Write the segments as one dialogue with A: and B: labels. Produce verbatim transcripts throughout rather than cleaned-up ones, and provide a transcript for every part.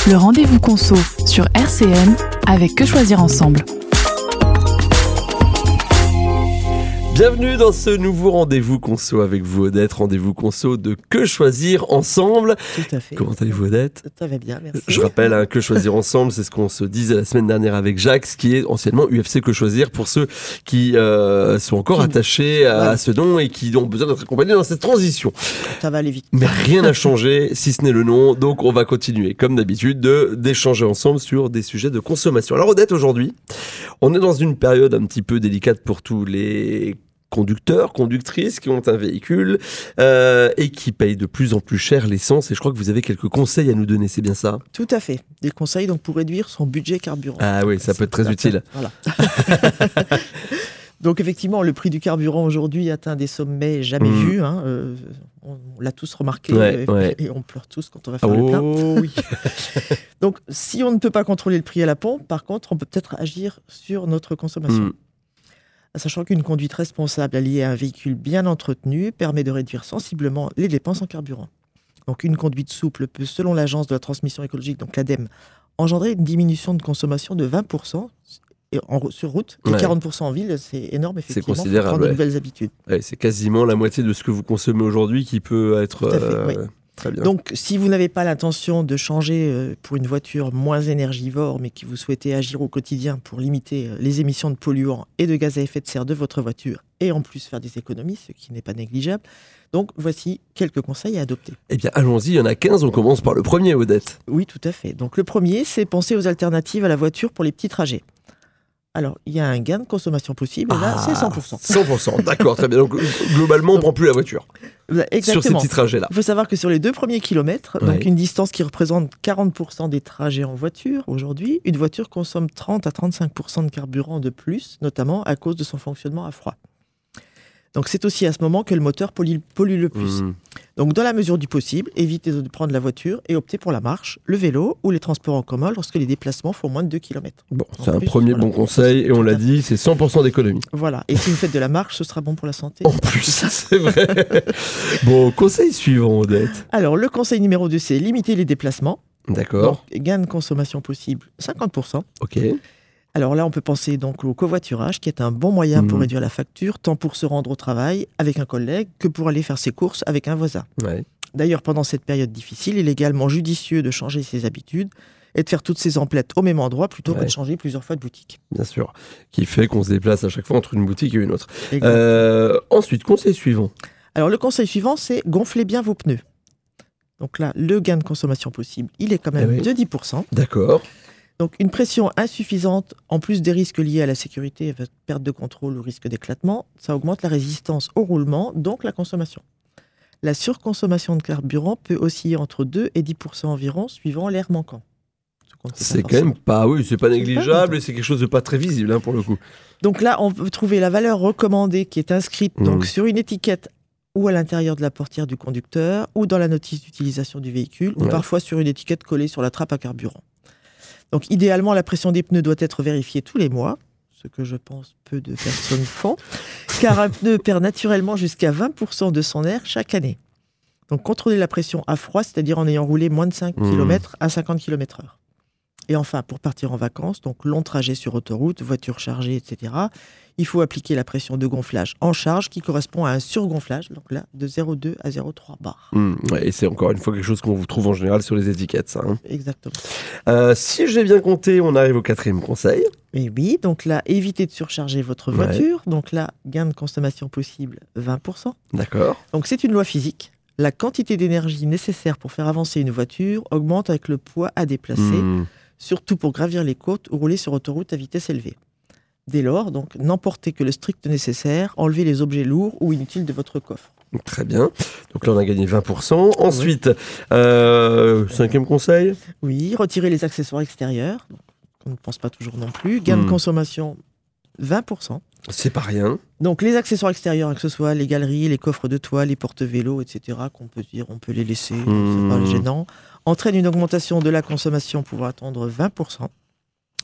A: Le rendez-vous conso sur R C M avec Que Choisir Ensemble.
B: Bienvenue dans ce nouveau rendez-vous conso avec vous, Odette. Rendez-vous conso de Que Choisir Ensemble.
C: Tout à fait.
B: Comment allez-vous, Odette ?
C: Ça va bien, merci.
B: Je rappelle, hein, Que Choisir Ensemble, c'est ce qu'on se disait la semaine dernière avec Jacques, ce qui est anciennement U F C Que Choisir, pour ceux qui euh, sont encore qui... attachés à, ouais. à ce nom et qui ont besoin d'être accompagnés dans cette transition.
C: Ça va aller vite.
B: Mais rien n'a changé, si ce n'est le nom. Donc, on va continuer, comme d'habitude, de, d'échanger ensemble sur des sujets de consommation. Alors, Odette, aujourd'hui, on est dans une période un petit peu délicate pour tous les conducteurs, conductrices qui ont un véhicule euh, et qui payent de plus en plus cher l'essence. Et je crois que vous avez quelques conseils à nous donner, c'est bien ça ?
C: Tout à fait. Des conseils donc, pour réduire son budget carburant.
B: Ah oui, ça c'est peut être très utile.
C: Voilà. Donc effectivement, le prix du carburant aujourd'hui atteint des sommets jamais mmh. vus. Hein. Euh, on, on l'a tous remarqué
B: ouais,
C: euh,
B: ouais.
C: et on pleure tous quand on va faire
B: oh,
C: le plein.
B: Oui.
C: Donc si on ne peut pas contrôler le prix à la pompe, par contre, on peut peut-être agir sur notre consommation. Mmh. Sachant qu'une conduite responsable alliée à un véhicule bien entretenu permet de réduire sensiblement les dépenses en carburant. Donc une conduite souple peut, selon l'Agence de la transmission écologique, donc l'A D E M, engendrer une diminution de consommation de vingt pour cent en, sur route et ouais. quarante pour cent en ville. C'est énorme, effectivement,
B: c'est considérable,
C: pour prendre
B: ouais.
C: de nouvelles habitudes.
B: Ouais, c'est quasiment la moitié de ce que vous consommez aujourd'hui qui peut être...
C: Tout à fait,
B: euh...
C: oui.
B: Très bien.
C: Donc, si vous n'avez pas l'intention de changer euh, pour une voiture moins énergivore, mais que vous souhaitez agir au quotidien pour limiter euh, les émissions de polluants et de gaz à effet de serre de votre voiture, et en plus faire des économies, ce qui n'est pas négligeable, donc voici quelques conseils à adopter.
B: Eh bien, allons-y, il y en a quinze, on commence par le premier, Odette.
C: Oui, tout à fait. Donc, le premier, c'est penser aux alternatives à la voiture pour les petits trajets. Alors, il y a un gain de consommation possible, et là, ah, c'est cent pour cent.
B: cent pour cent, d'accord, très bien. Donc, globalement, on ne prend plus la voiture.
C: Exactement.
B: Sur ces petits trajets-là.
C: Il faut savoir que sur les deux premiers kilomètres, ouais. donc une distance qui représente quarante pour cent des trajets en voiture, aujourd'hui, une voiture consomme trente à trente-cinq pour cent de carburant de plus, notamment à cause de son fonctionnement à froid. Donc, c'est aussi à ce moment que le moteur pollue, pollue le plus. Mmh. Donc, dans la mesure du possible, évitez de prendre la voiture et optez pour la marche, le vélo ou les transports en commun lorsque les déplacements font moins de deux kilomètres.
B: Bon, en c'est plus, un premier voilà. bon conseil et on l'a dit, c'est cent pour cent d'économie.
C: Voilà, et si vous faites de la marche, ce sera bon pour la santé.
B: En plus, c'est vrai. Bon, conseil suivant, Odette.
C: Alors, le conseil numéro deux, c'est limiter les déplacements.
B: D'accord.
C: Donc, gain de consommation possible, cinquante pour cent.
B: Ok.
C: Alors là, on peut penser donc au covoiturage, qui est un bon moyen mmh. pour réduire la facture, tant pour se rendre au travail avec un collègue que pour aller faire ses courses avec un voisin.
B: Ouais.
C: D'ailleurs, pendant cette période difficile, il est également judicieux de changer ses habitudes et de faire toutes ses emplettes au même endroit plutôt ouais. que de changer plusieurs fois de boutique.
B: Bien sûr, qui fait qu'on se déplace à chaque fois entre une boutique et une autre. Euh, ensuite, conseil suivant.
C: Alors le conseil suivant, c'est gonfler bien vos pneus. Donc là, le gain de consommation possible, il est quand même eh oui. de dix pour cent.
B: D'accord.
C: Donc une pression insuffisante, en plus des risques liés à la sécurité, perte de contrôle ou risque d'éclatement, ça augmente la résistance au roulement, donc la consommation. La surconsommation de carburant peut osciller entre deux et dix pour cent environ, suivant l'air manquant.
B: C'est quand même pas, oui, c'est pas négligeable pas et c'est quelque chose de pas très visible hein, pour le coup.
C: Donc là, on peut trouver la valeur recommandée qui est inscrite mmh. donc, sur une étiquette ou à l'intérieur de la portière du conducteur, ou dans la notice d'utilisation du véhicule, ouais. ou parfois sur une étiquette collée sur la trappe à carburant. Donc, idéalement, la pression des pneus doit être vérifiée tous les mois, ce que je pense peu de personnes font, car un pneu perd naturellement jusqu'à vingt pour cent de son air chaque année. Donc, contrôler la pression à froid, c'est-à-dire en ayant roulé moins de cinq mmh. kilomètres à cinquante kilomètres heure. Et enfin, pour partir en vacances, donc long trajet sur autoroute, voiture chargée, et cetera, il faut appliquer la pression de gonflage en charge qui correspond à un surgonflage, donc là, de zéro virgule deux à zéro virgule trois bar.
B: Mmh, ouais, et c'est encore une fois quelque chose qu'on vous trouve en général sur les étiquettes, ça. Hein.
C: Exactement.
B: Euh, si j'ai bien compté, on arrive au quatrième conseil.
C: Et oui, donc là, évitez de surcharger votre voiture. Ouais. Donc là, gain de consommation possible, vingt pour cent.
B: D'accord.
C: Donc c'est une loi physique. La quantité d'énergie nécessaire pour faire avancer une voiture augmente avec le poids à déplacer, mmh. surtout pour gravir les côtes ou rouler sur autoroute à vitesse élevée. Dès lors, donc, n'emportez que le strict nécessaire, enlevez les objets lourds ou inutiles de votre coffre.
B: Très bien. Donc là, on a gagné vingt pour cent. Ensuite, oui. euh, cinquième conseil.
C: Oui, retirez les accessoires extérieurs. Donc, on ne pense pas toujours non plus. Gain mmh. de consommation, vingt pour cent.
B: C'est pas rien.
C: Donc, les accessoires extérieurs, que ce soit les galeries, les coffres de toit, les porte-vélos, et cetera, qu'on peut dire, on peut les laisser, mmh. c'est pas gênant, entraînent une augmentation de la consommation pouvant atteindre vingt pour cent.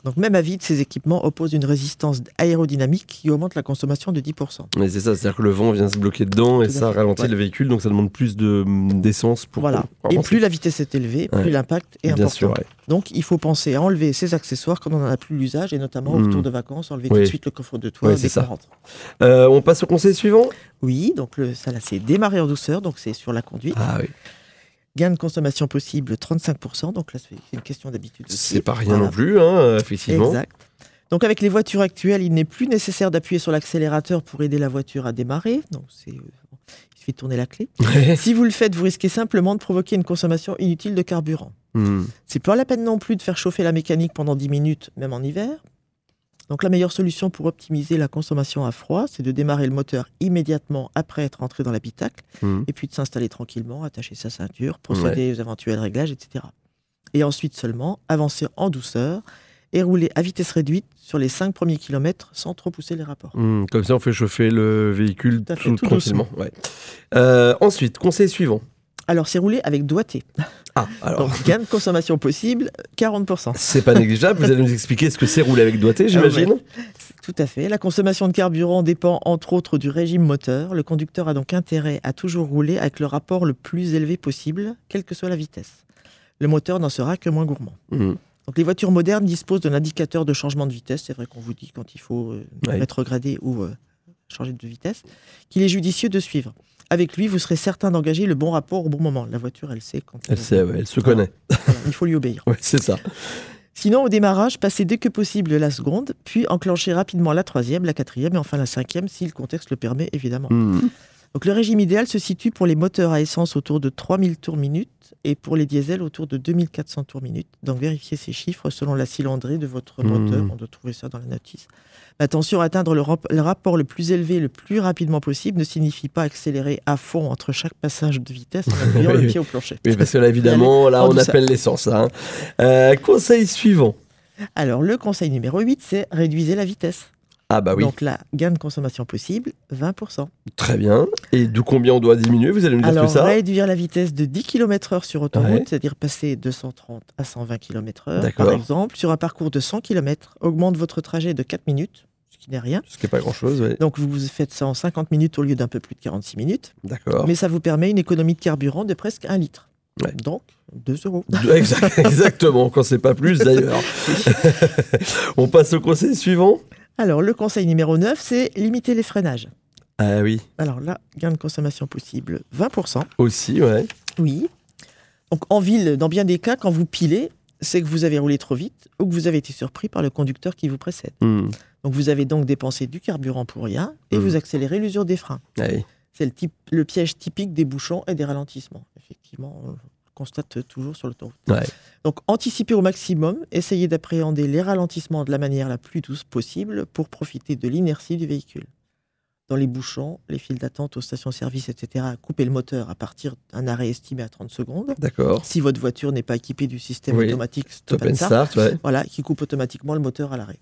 C: Donc même à vide, ces équipements opposent une résistance aérodynamique qui augmente la consommation de dix pour cent.
B: Mais c'est ça, c'est-à-dire que le vent vient se bloquer dedans et
C: Tout à
B: ça
C: fait.
B: ralentit
C: Ouais.
B: le véhicule, donc ça demande plus de, d'essence pour...
C: Voilà.
B: pour
C: Et
B: avancer.
C: plus la vitesse est élevée, plus
B: Ouais.
C: l'impact est
B: Bien
C: important.
B: sûr, ouais.
C: Donc il faut penser à enlever ces accessoires quand on n'en a plus l'usage, et notamment
B: Mmh.
C: au retour de vacances, enlever
B: Oui.
C: tout de suite le coffre de toit
B: Ouais,
C: dès
B: c'est ça.
C: qu'on rentre.
B: Euh, on passe au conseil suivant.
C: Oui, donc le, ça là c'est démarrer en douceur, donc c'est sur la conduite.
B: Ah oui,
C: Gain de consommation possible trente-cinq pour cent, donc là c'est une question d'habitude aussi.
B: c'est pas rien
C: Voilà.
B: non plus, hein, effectivement.
C: Exact. Donc avec les voitures actuelles, il n'est plus nécessaire d'appuyer sur l'accélérateur pour aider la voiture à démarrer. Donc c'est, euh, il suffit de tourner la clé.
B: Ouais.
C: Si vous le faites, vous risquez simplement de provoquer une consommation inutile de carburant.
B: Hmm.
C: C'est pas la peine non plus de faire chauffer la mécanique pendant dix minutes, même en hiver. Donc la meilleure solution pour optimiser la consommation à froid, c'est de démarrer le moteur immédiatement après être entré dans l'habitacle,
B: Hmm.
C: et puis de s'installer tranquillement, attacher sa ceinture, procéder aux éventuels réglages, et cetera. Et ensuite seulement avancer en douceur et rouler à vitesse réduite sur les cinq premiers kilomètres sans trop pousser les rapports.
B: Hmm. Comme ça, on fait chauffer le véhicule
C: Tout à fait,
B: tout,
C: tout
B: tranquillement. Ouais. Euh, ensuite, conseil suivant.
C: Alors c'est rouler avec doigté.
B: Ah, alors,
C: Donc gain de consommation possible, quarante pour cent.
B: c'est pas négligeable. Vous allez nous expliquer ce que c'est rouler avec doigté, j'imagine.
C: Tout à fait. La consommation de carburant dépend entre autres du régime moteur. Le conducteur a donc intérêt à toujours rouler avec le rapport le plus élevé possible, quelle que soit la vitesse. Le moteur n'en sera que moins gourmand.
B: Hmm.
C: Donc les voitures modernes disposent d'un indicateur de changement de vitesse. C'est vrai qu'on vous dit quand il faut euh,
B: Ouais.
C: rétrograder ou euh, changer de vitesse, qu'il est judicieux de suivre. Avec lui, vous serez certain d'engager le bon rapport au bon moment. La voiture, elle sait quand
B: Elle sait, ouais, elle se
C: Voilà.
B: connaît.
C: Voilà, il faut lui obéir.
B: Ouais, c'est ça.
C: Sinon, au démarrage, passez dès que possible la seconde, puis enclenchez rapidement la troisième, la quatrième et enfin la cinquième, si le contexte le permet, évidemment.
B: Hmm.
C: Donc le régime idéal se situe pour les moteurs à essence autour de trois mille tours minute et pour les diesels autour de deux mille quatre cents tours minute. Donc vérifiez ces chiffres selon la cylindrée de votre moteur.
B: Mmh.
C: On doit trouver ça dans la notice. Attention, atteindre le, rap- le rapport le plus élevé le plus rapidement possible ne signifie pas accélérer à fond entre chaque passage de vitesse en appuyant
B: Oui,
C: le
B: oui.
C: pied au plancher.
B: Oui, parce que là, évidemment, là,
C: en
B: on
C: douceur.
B: appelle l'essence. Hein. Euh, conseil suivant.
C: Alors le conseil numéro huit, c'est réduisez la vitesse.
B: Ah bah oui,
C: Donc là, gain de consommation possible, vingt pour cent.
B: très bien. Et de combien on doit diminuer, vous allez nous dire
C: Alors,
B: tout ça.
C: réduire la vitesse de dix kilomètres heure sur autoroute,
B: Ouais.
C: c'est-à-dire passer de cent trente à cent vingt kilomètres heure,
B: D'accord.
C: par exemple, sur un parcours de cent kilomètres, augmente votre trajet de quatre minutes, ce qui n'est rien.
B: Ce qui n'est pas grand-chose, oui.
C: Donc, vous vous faites ça en cinquante minutes au lieu d'un peu plus de quarante-six minutes.
B: D'accord.
C: Mais ça vous permet une économie de carburant de presque un litre.
B: Ouais.
C: Donc, deux euros.
B: Exact- Exactement, quand c'est pas plus d'ailleurs. On passe au conseil suivant.
C: Alors, le conseil numéro neuf, c'est limiter les freinages.
B: Ah oui,
C: Alors là, gain de consommation possible, vingt pour cent.
B: aussi, ouais.
C: Oui. Donc en ville, dans bien des cas, quand vous pilez, c'est que vous avez roulé trop vite ou que vous avez été surpris par le conducteur qui vous précède.
B: Hmm.
C: Donc vous avez donc dépensé du carburant pour rien et
B: Mhm.
C: vous accélérez l'usure des freins.
B: Ah oui.
C: C'est le, type, le piège typique des bouchons et des ralentissements. Effectivement, on le constate toujours sur l'autoroute.
B: Ouais.
C: Donc anticipez au maximum, essayez d'appréhender les ralentissements de la manière la plus douce possible pour profiter de l'inertie du véhicule. Dans les bouchons, les files d'attente aux stations-service, et cetera, coupez le moteur à partir d'un arrêt estimé à trente secondes.
B: D'accord.
C: Si votre voiture n'est pas équipée du système
B: Oui.
C: automatique Stop,
B: Stop
C: and
B: and
C: Start,
B: start, ouais.
C: voilà, qui coupe automatiquement le moteur à l'arrêt.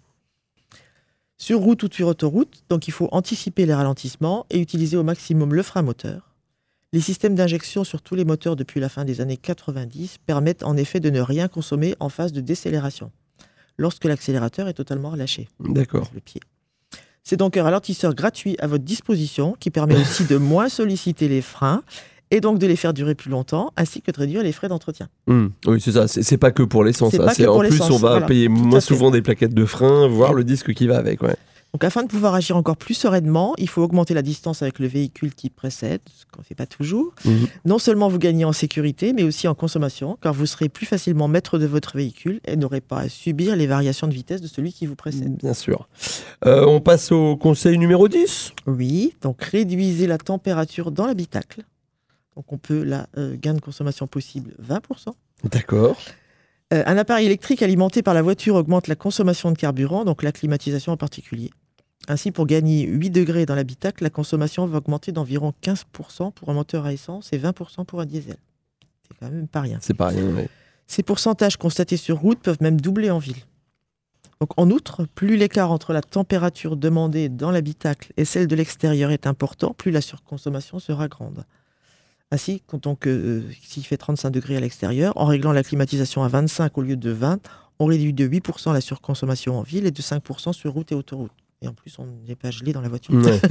C: Sur route ou sur autoroute, donc il faut anticiper les ralentissements et utiliser au maximum le frein moteur. Les systèmes d'injection sur tous les moteurs depuis la fin des années quatre-vingt-dix permettent en effet de ne rien consommer en phase de décélération, lorsque l'accélérateur est totalement relâché,
B: D'accord.
C: le pied. C'est donc un ralentisseur gratuit à votre disposition qui permet aussi de moins solliciter les freins et donc de les faire durer plus longtemps, ainsi que de réduire les frais d'entretien.
B: Hmm. Oui, c'est ça. C'est c'est pas que pour l'essence.
C: C'est
B: hein.
C: pas
B: C'est
C: que pour
B: en plus,
C: l'essence,
B: on va
C: voilà.
B: payer
C: Tout
B: moins
C: à fait.
B: souvent des plaquettes de frein, voire le disque qui va avec. Ouais.
C: Donc afin de pouvoir agir encore plus sereinement, il faut augmenter la distance avec le véhicule qui précède, ce qu'on ne fait pas toujours.
B: Mhm.
C: Non seulement vous gagnez en sécurité, mais aussi en consommation, car vous serez plus facilement maître de votre véhicule et n'aurez pas à subir les variations de vitesse de celui qui vous précède.
B: Bien sûr. Euh, on passe au conseil numéro dix.
C: Oui, donc réduisez la température dans l'habitacle. Donc on peut, là, euh, gain de consommation possible, vingt pour cent.
B: D'accord.
C: Euh, un appareil électrique alimenté par la voiture augmente la consommation de carburant, donc la climatisation en particulier. Ainsi, pour gagner huit degrés dans l'habitacle, la consommation va augmenter d'environ quinze pour cent pour un moteur à essence et vingt pour cent pour un diesel. C'est quand même pas rien.
B: C'est pas rien. Ouais.
C: Ces pourcentages constatés sur route peuvent même doubler en ville. Donc, en outre, plus l'écart entre la température demandée dans l'habitacle et celle de l'extérieur est important, plus la surconsommation sera grande. Ainsi, donc, euh, s'il fait trente-cinq degrés à l'extérieur, en réglant la climatisation à vingt-cinq au lieu de vingt, On réduit de huit pour cent la surconsommation en ville et de cinq pour cent sur route et autoroute. Et en plus, on n'est pas gelé dans la voiture.
B: Ouais.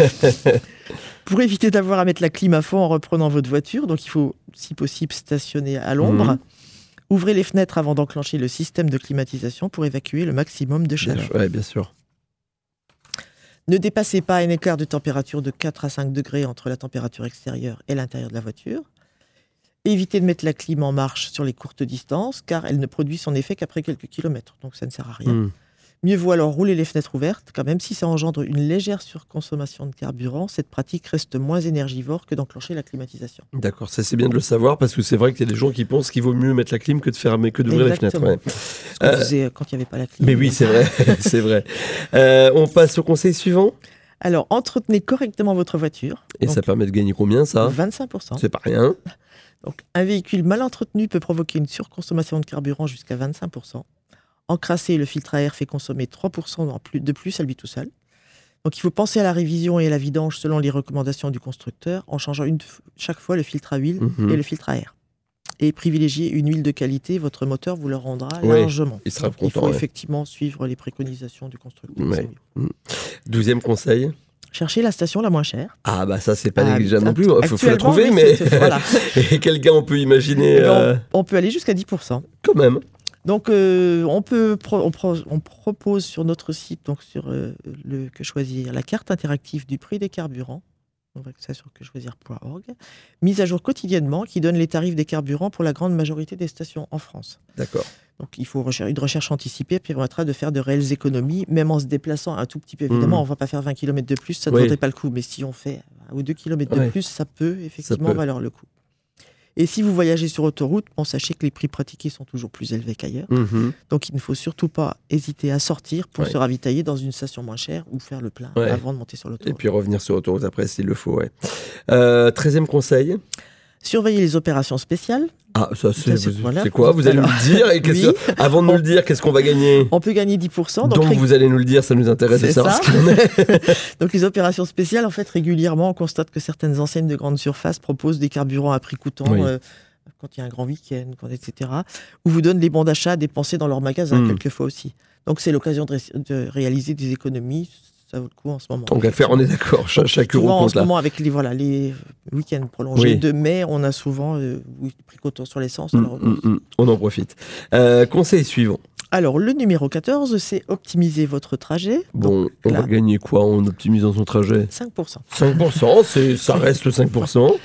C: Pour éviter d'avoir à mettre la clim à fond en reprenant votre voiture, donc il faut, si possible, stationner à l'ombre. Mmh. Ouvrez les fenêtres avant d'enclencher le système de climatisation pour évacuer le maximum de chaleur.
B: Oui, bien sûr.
C: Ne dépassez pas un écart de température de quatre à cinq degrés entre la température extérieure et l'intérieur de la voiture. Évitez de mettre la clim en marche sur les courtes distances, car elle ne produit son effet qu'après quelques kilomètres, donc ça ne sert à rien. Mmh. Mieux vaut alors rouler les fenêtres ouvertes, car même si ça engendre une légère surconsommation de carburant, cette pratique reste moins énergivore que d'enclencher la climatisation.
B: D'accord, ça c'est bien de le savoir, parce que c'est vrai qu'il y a des gens qui pensent qu'il vaut mieux mettre la clim que de fermer, que d'ouvrir les fenêtres. Ouais.
C: Ce qu'on euh, faisait quand il n'y avait pas la clim.
B: Mais oui, c'est vrai, c'est vrai. Euh, on passe au conseil suivant.
C: Alors, entretenez correctement votre voiture.
B: Et donc, ça permet de gagner combien, ça ?
C: vingt-cinq pour cent.
B: C'est pas rien.
C: Donc, un véhicule mal entretenu peut provoquer une surconsommation de carburant jusqu'à vingt-cinq pour cent. Encrasser le filtre à air fait consommer trois pour cent de plus à lui tout seul. Donc il faut penser à la révision et à la vidange selon les recommandations du constructeur en changeant une, chaque fois le filtre à huile mmh. et le filtre à air. Et privilégier une huile de qualité, votre moteur vous le rendra oui, largement.
B: Il sera
C: Donc,
B: content,
C: il faut
B: ouais.
C: effectivement suivre les préconisations du constructeur.
B: Ouais. Mmh. Douzième conseil.
C: Cherchez la station la moins chère.
B: Ah bah ça c'est pas ah, négligeable non plus, il faut, faut la
C: oui,
B: trouver, mais
C: voilà.
B: Et quel gain on peut imaginer
C: ben,
B: euh...
C: on, on peut aller jusqu'à dix pour cent.
B: Quand même.
C: Donc, euh, on, peut pro- on, pro- on propose sur notre site, donc sur euh, le Que Choisir, la carte interactive du prix des carburants. On va que ça sur que choisir point org, mise à jour quotidiennement, qui donne les tarifs des carburants pour la grande majorité des stations en France.
B: D'accord.
C: Donc, il faut rechercher, une recherche anticipée permettra de faire de réelles économies, même en se déplaçant un tout petit peu. Évidemment, mmh. on ne va pas faire vingt kilomètres de plus, ça ne oui. vaudrait pas le coup. Mais si on fait un ou deux kilomètres ouais. de plus, ça peut effectivement ça peut. valoir le coup. Et si vous voyagez sur autoroute, bon, sachez que les prix pratiqués sont toujours plus élevés qu'ailleurs. Mmh. Donc, il ne faut surtout pas hésiter à sortir pour ouais. se ravitailler dans une station moins chère ou faire le plein ouais. avant de monter sur l'autoroute.
B: Et puis revenir sur l'autoroute après s'il le faut. Ouais. Euh, treizième conseil.
C: Surveillez les opérations spéciales.
B: Ah, ça, c'est, ça, c'est, voilà. c'est quoi ? Vous allez Alors, nous le dire et qu'est-ce oui. que, avant de nous le dire, qu'est-ce qu'on va gagner ?
C: On peut gagner dix pour cent. Donc,
B: donc rég... vous allez nous le dire, ça nous intéresse c'est de savoir ça. Ce qu'il en est.
C: Donc les opérations spéciales, en fait, régulièrement, on constate que certaines enseignes de grande surface proposent des carburants à prix coûtant, oui. euh, quand il y a un grand week-end, quand, et cetera, ou vous donnent des bons d'achat à dépenser dans leur magasin, mmh. quelquefois aussi. Donc c'est l'occasion de, ré- de réaliser des économies. Ça vaut le coup en ce moment.
B: Donc à faire, on est d'accord, chaque, chaque euro compte là.
C: En ce moment, avec les, voilà, les week-ends prolongés oui. de mai, on a souvent euh, pris coton sur l'essence.
B: Mmh,
C: alors,
B: mmh, mmh. On en profite. Euh, conseil suivant.
C: Alors, le numéro quatorze, c'est optimiser votre trajet.
B: Bon,
C: Donc,
B: on
C: là,
B: va gagner quoi en optimisant son trajet ?
C: cinq pour cent.
B: cinq pour cent, c'est, ça reste le cinq pour cent.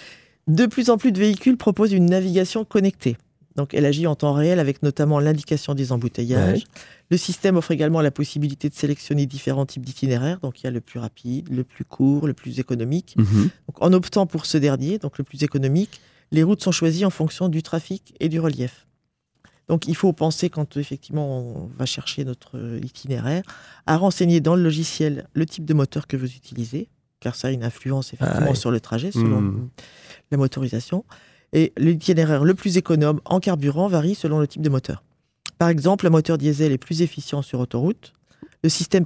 C: De plus en plus de véhicules proposent une navigation connectée. Donc, elle agit en temps réel avec notamment l'indication des embouteillages. Ouais. Le système offre également la possibilité de sélectionner différents types d'itinéraires. Donc, il y a le plus rapide, le plus court, le plus économique. Mmh. Donc, en optant pour ce dernier, donc le plus économique, les routes sont choisies en fonction du trafic et du relief. Donc, il faut penser, quand effectivement on va chercher notre itinéraire, à renseigner dans le logiciel le type de moteur que vous utilisez, car ça a une influence effectivement ah ouais. sur le trajet, selon mmh. la motorisation. Et l'itinéraire le plus économe en carburant varie selon le type de moteur. Par exemple, le moteur diesel est plus efficient sur autoroute. Le système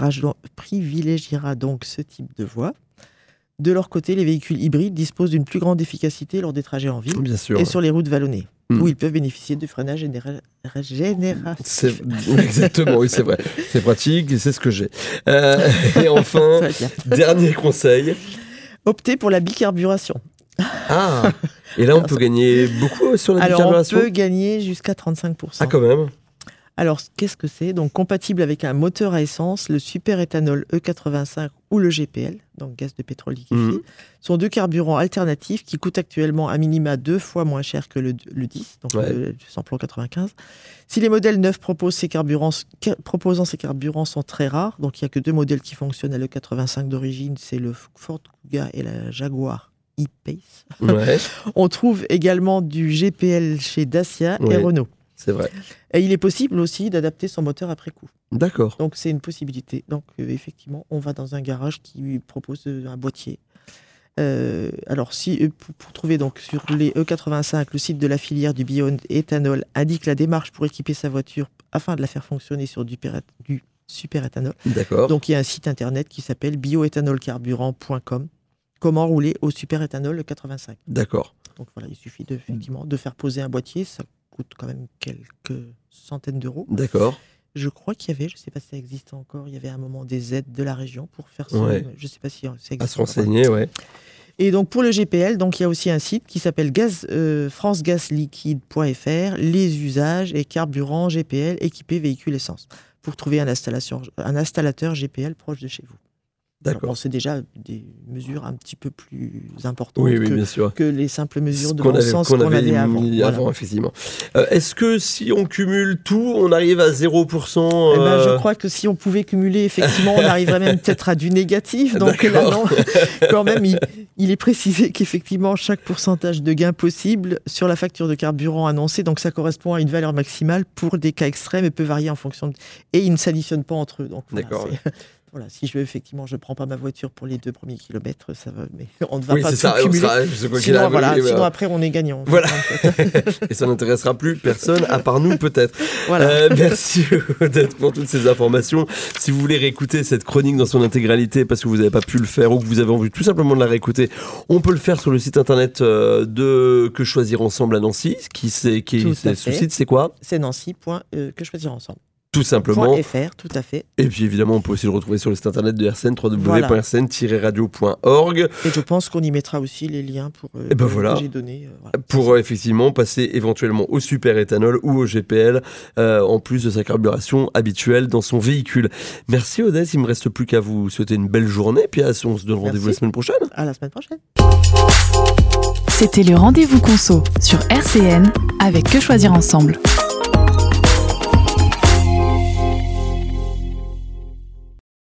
C: privilégiera donc ce type de voie. De leur côté, les véhicules hybrides disposent d'une plus grande efficacité lors des trajets en ville
B: Bien sûr,
C: et
B: ouais.
C: sur les routes vallonnées, mmh. où ils peuvent bénéficier de freinage général.
B: C'est... Exactement, oui, c'est vrai. C'est pratique et c'est ce que j'ai. Euh, et enfin, dernier conseil.
C: Optez pour la bicarburation.
B: Ah, et là on peut gagner beaucoup sur la
C: Alors,
B: bicarburation.
C: On peut gagner jusqu'à trente-cinq pour cent.
B: Ah, quand même.
C: Alors, qu'est-ce que c'est ? Donc, compatible avec un moteur à essence, le superéthanol E quatre-vingt-cinq ou le G P L, donc gaz de pétrole liquéfié, mmh. sont deux carburants alternatifs qui coûtent actuellement à minima deux fois moins cher que le, le dix, donc ouais. le, le samplon quatre-vingt-quinze. Si les modèles neufs proposent ces carburants, proposant ces carburants sont très rares, donc il n'y a que deux modèles qui fonctionnent à l'E quatre-vingt-cinq d'origine, c'est le Ford Kuga et la Jaguar E-Pace.
B: Ouais.
C: On trouve également du G P L chez Dacia ouais. et Renault.
B: C'est vrai.
C: Et il est possible aussi d'adapter son moteur après coup.
B: D'accord.
C: Donc c'est une possibilité. Donc euh, effectivement, on va dans un garage qui lui propose euh, un boîtier. Euh, alors si euh, pour, pour trouver donc sur les E quatre-vingt-cinq, le site de la filière du bioéthanol indique la démarche pour équiper sa voiture afin de la faire fonctionner sur du, péret, du superéthanol.
B: D'accord.
C: Donc il y a un site internet qui s'appelle bioéthanolcarburant point com. Comment rouler au superéthanol E quatre-vingt-cinq.
B: D'accord.
C: Donc voilà, il suffit de, effectivement de faire poser un boîtier. Ça coûte quand même quelques centaines d'euros.
B: D'accord.
C: Je crois qu'il y avait, je ne sais pas si ça existe encore, il y avait à un moment des aides de la région pour faire ça.
B: Ouais.
C: Je ne sais pas si ça existe.
B: À se renseigner, ouais.
C: Et donc pour le G P L, donc il y a aussi un site qui s'appelle gaz, euh, france gaz liquide point f r, les usages et carburant G P L équipés véhicule essence, pour trouver un, installation, un installateur G P L proche de chez vous.
B: D'accord.
C: Bon, c'est déjà des mesures un petit peu plus importantes
B: oui, oui,
C: que,
B: bien sûr.
C: que les simples mesures de
B: qu'on
C: bon
B: avait,
C: sens
B: qu'on
C: qu'on
B: avait,
C: avait avant.
B: Mis
C: Voilà.
B: avant effectivement. Euh, est-ce que si on cumule tout, on arrive à zéro pour cent euh...
C: eh ben, Je crois que si on pouvait cumuler, effectivement, on arriverait même peut-être à du négatif. Donc là, non, quand même, il, il est précisé qu'effectivement, chaque pourcentage de gain possible sur la facture de carburant annoncée, donc ça correspond à une valeur maximale pour des cas extrêmes et peut varier en fonction de... Et ils ne s'additionnent pas entre eux. Donc, voilà,
B: d'accord.
C: C'est... Voilà, si je veux, effectivement, je ne prends pas ma voiture pour les deux premiers kilomètres, ça va, mais on ne va
B: oui,
C: pas
B: c'est
C: tout
B: ça,
C: cumuler.
B: Sera, je quoi
C: sinon,
B: a,
C: voilà,
B: oui,
C: sinon
B: voilà.
C: après, on est gagnant.
B: Voilà. Et ça n'intéressera plus personne, à part nous, peut-être.
C: Voilà.
B: Euh, merci, Odette, pour toutes ces informations. Si vous voulez réécouter cette chronique dans son intégralité, parce que vous n'avez pas pu le faire ou que vous avez envie tout simplement de la réécouter, on peut le faire sur le site internet de Que Choisir Ensemble à Nancy. Qui c'est, qui est, c'est, ce site, c'est quoi ?
C: C'est nancy point que choisir ensemble.
B: Tout simplement.
C: .fr, tout à fait.
B: Et puis évidemment, on peut aussi le retrouver sur le site internet de R C N, w w w point r c n tiret radio point org.
C: Et je pense qu'on y mettra aussi les liens pour euh,
B: et ben voilà.
C: que j'ai donnés. Euh, voilà.
B: Pour euh, effectivement passer éventuellement au super éthanol ou au G P L, euh, en plus de sa carburation habituelle dans son véhicule. Merci Odette, il ne me reste plus qu'à vous souhaiter une belle journée. Puis on se donne rendez-vous la semaine prochaine.
C: À la semaine prochaine.
A: C'était le rendez-vous conso sur R C N avec Que Choisir Ensemble.